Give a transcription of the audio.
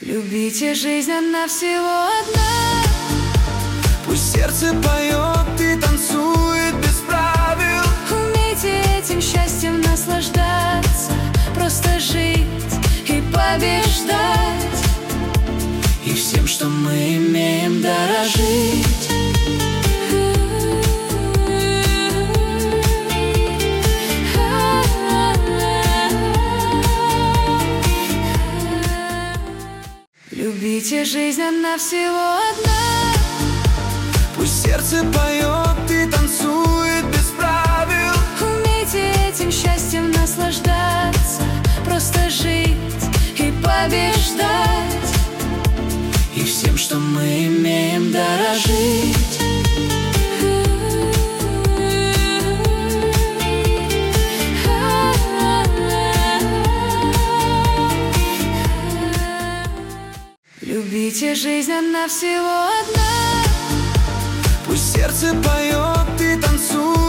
Любите жизнь, она всего одна. Пусть сердце поет и танцует без правил. Умейте этим счастьем наслаждаться, просто жить и побеждать, и всем, что мы имеем, дорожить. Любите жизнь, она всего одна. Пусть сердце поет и танцует без правил. Умейте этим счастьем наслаждаться, просто жить и побеждать, и всем, что мы имеем, дорожить. Любите жизнь, она всего одна. Пусть сердце поет и танцует